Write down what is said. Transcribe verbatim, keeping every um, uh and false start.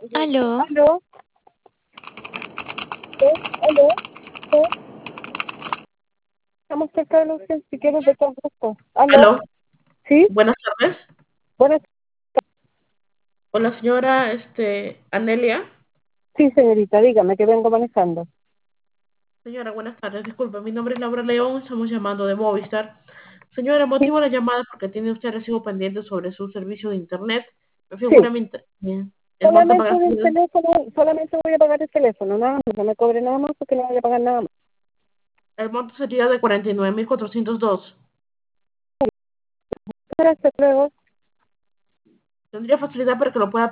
Aló, ¿Aló? ¿Sí? ¿Aló? ¿Sí? Estamos cerca de los si quieres de todo esto. ¿Aló? aló, ¿Sí? buenas tardes. Buenas, Hola, señora, este, Anelia. sí, señorita, dígame que vengo manejando. Señora, buenas tardes. Disculpe, mi nombre es Laura León, estamos llamando de Movistar. Señora, Sí, motivo de la llamada porque tiene usted recibo pendiente sobre su servicio de internet. Me sí. figura mi inter- bien, el monto a Solamente pagar. del teléfono, solamente voy a pagar el teléfono, nada más. No me cobre nada más porque no voy a pagar nada más. El monto sería de cuarenta y nueve mil cuatrocientos dos. Gracias, luego. ¿Tendría facilidad para que lo pueda